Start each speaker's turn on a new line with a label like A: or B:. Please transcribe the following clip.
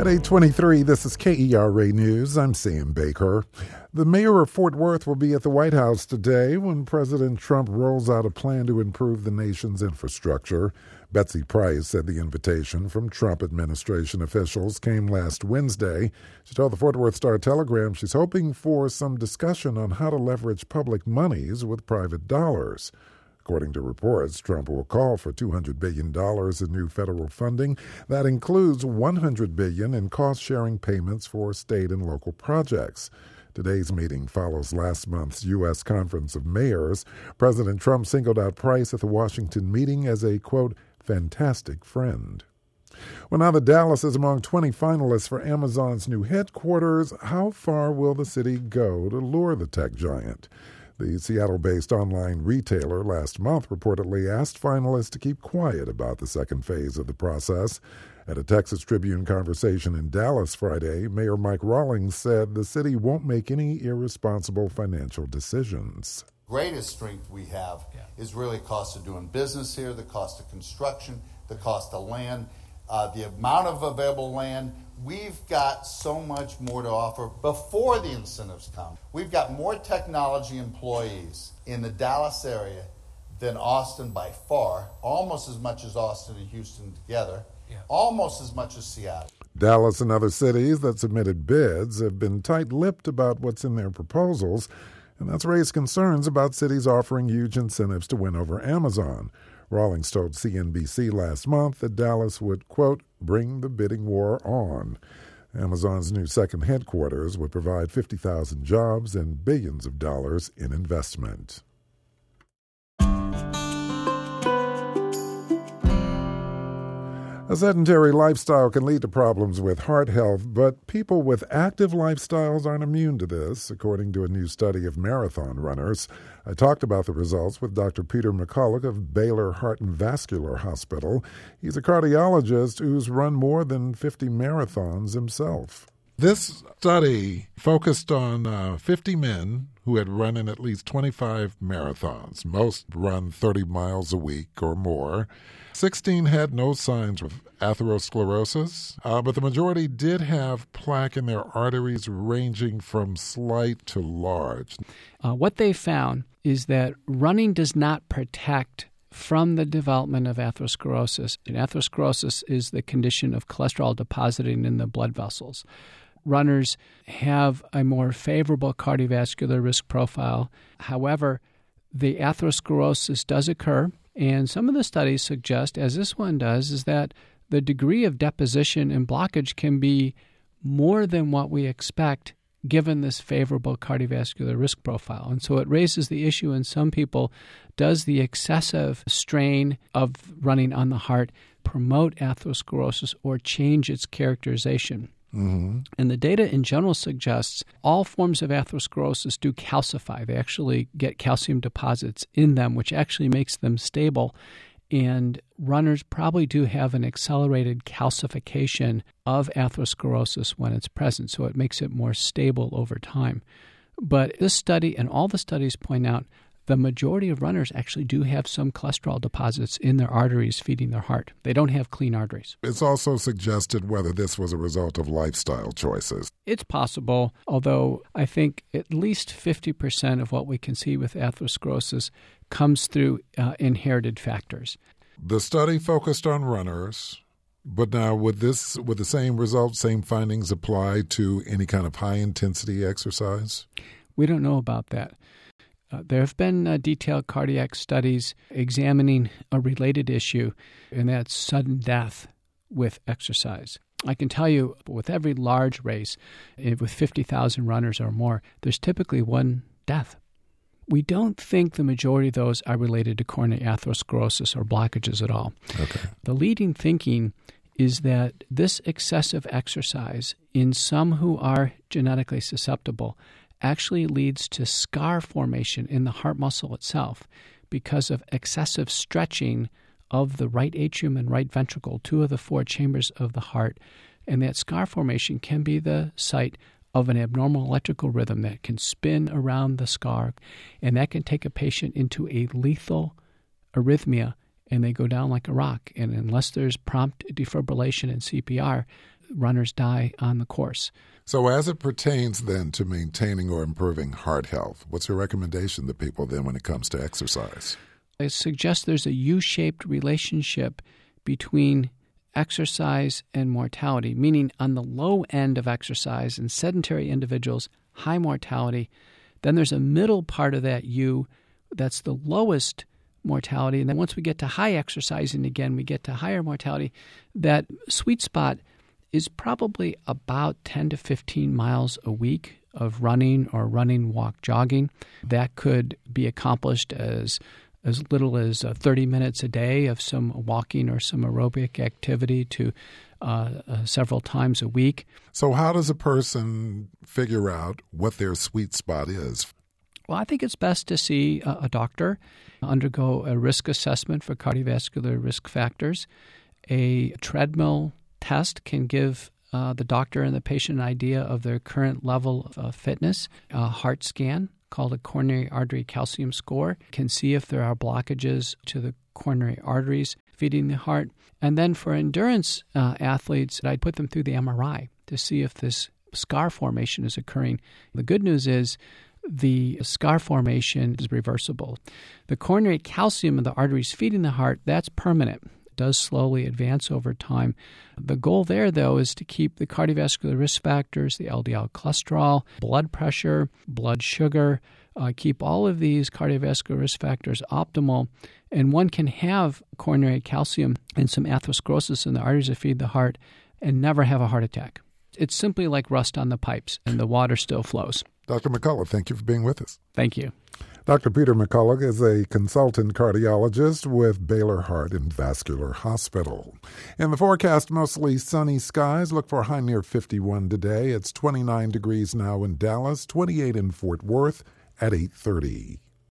A: At 8:23, this is KERA News. I'm Sam Baker. The mayor of Fort Worth will be at the White House today when President Trump rolls out a plan to improve the nation's infrastructure. Betsy Price said the invitation from Trump administration officials came last Wednesday. She told the Fort Worth Star-Telegram she's hoping for some discussion on how to leverage public monies with private dollars. According to reports, Trump will call for $200 billion in new federal funding. That includes $100 billion in cost-sharing payments for state and local projects. Today's meeting follows last month's U.S. Conference of Mayors. President Trump singled out Price at the Washington meeting as a, quote, fantastic friend. Well, now that Dallas is among 20 finalists for Amazon's new headquarters, how far will the city go to lure the tech giant? The Seattle-based online retailer last month reportedly asked finalists to keep quiet about the second phase of the process. At a Texas Tribune conversation in Dallas Friday, Mayor Mike Rawlings said the city won't make any irresponsible financial decisions.
B: Greatest strength we have is really cost of doing business here, the cost of construction, the cost of land, the amount of available land. We've got so much more to offer before the incentives come. We've got more technology employees in the Dallas area than Austin by far, almost as much as Austin and Houston together, almost as much as Seattle.
A: Dallas and other cities that submitted bids have been tight-lipped about what's in their proposals, and that's raised concerns about cities offering huge incentives to win over Amazon. Rawlings told CNBC last month that Dallas would, quote, bring the bidding war on. Amazon's new second headquarters would provide 50,000 jobs and billions of dollars in investment. A sedentary lifestyle can lead to problems with heart health, but people with active lifestyles aren't immune to this, according to a new study of marathon runners. I talked about the results with Dr. Peter McCulloch of Baylor Heart and Vascular Hospital. He's a cardiologist who's run more than 50 marathons himself. This study focused on 50 men who had run in at least 25 marathons. Most run 30 miles a week or more. 16 had no signs of atherosclerosis, but the majority did have plaque in their arteries ranging from slight to large.
C: What they found is that running does not protect from the development of atherosclerosis. And atherosclerosis is the condition of cholesterol depositing in the blood vessels. Runners have a more favorable cardiovascular risk profile. However, the atherosclerosis does occur, and some of the studies suggest, as this one does, is that the degree of deposition and blockage can be more than what we expect given this favorable cardiovascular risk profile. And so it raises the issue in some people, does the excessive strain of running on the heart promote atherosclerosis or change its characterization? Mm-hmm. And the data in general suggests all forms of atherosclerosis do calcify. They actually get calcium deposits in them, which actually makes them stable. And runners probably do have an accelerated calcification of atherosclerosis when it's present, so it makes it more stable over time. But this study and all the studies point out the majority of runners actually do have some cholesterol deposits in their arteries feeding their heart. They don't have clean arteries.
A: It's also suggested whether this was a result of lifestyle choices.
C: It's possible, although I think at least 50% of what we can see with atherosclerosis comes through inherited factors.
A: The study focused on runners, but now would the same results, same findings apply to any kind of high-intensity exercise?
C: We don't know about that. There have been detailed cardiac studies examining a related issue, and that's sudden death with exercise. I can tell you, with every large race, with 50,000 runners or more, there's typically one death. We don't think the majority of those are related to coronary atherosclerosis or blockages at all.
A: Okay.
C: The leading thinking is that this excessive exercise in some who are genetically susceptible actually leads to scar formation in the heart muscle itself because of excessive stretching of the right atrium and right ventricle, two of the four chambers of the heart. And that scar formation can be the site of an abnormal electrical rhythm that can spin around the scar, and that can take a patient into a lethal arrhythmia and they go down like a rock. And unless there's prompt defibrillation and CPR, runners die on the course.
A: So as it pertains then to maintaining or improving heart health, what's your recommendation to people then when it comes to exercise?
C: I suggest there's a U-shaped relationship between exercise and mortality, meaning on the low end of exercise in sedentary individuals, high mortality. Then there's a middle part of that U that's the lowest mortality. And then once we get to high exercising again, we get to higher mortality. That sweet spot is probably about 10 to 15 miles a week of running or running, walk, jogging. That could be accomplished as little as 30 minutes a day of some walking or some aerobic activity to several times a week.
A: So how does a person figure out what their sweet spot is?
C: Well, I think it's best to see a doctor, undergo a risk assessment for cardiovascular risk factors. A treadmill test can give the doctor and the patient an idea of their current level of fitness. A heart scan, called a coronary artery calcium score, can see if there are blockages to the coronary arteries feeding the heart. And then for endurance athletes, I'd put them through the MRI to see if this scar formation is occurring. The good news is the scar formation is reversible. The coronary calcium in the arteries feeding the heart, that's permanent. It does slowly advance over time. The goal there, though, is to keep the cardiovascular risk factors, the LDL cholesterol, blood pressure, blood sugar, keep all of these cardiovascular risk factors optimal. And one can have coronary calcium and some atherosclerosis in the arteries that feed the heart and never have a heart attack. It's simply like rust on the pipes, and the water still flows.
A: Dr. McCullough, thank you for being with us.
C: Thank you.
A: Dr. Peter McCullough is a consultant cardiologist with Baylor Heart and Vascular Hospital. In the forecast, mostly sunny skies. Look for a high near 51 today. It's 29 degrees now in Dallas, 28 in Fort Worth at 8:30.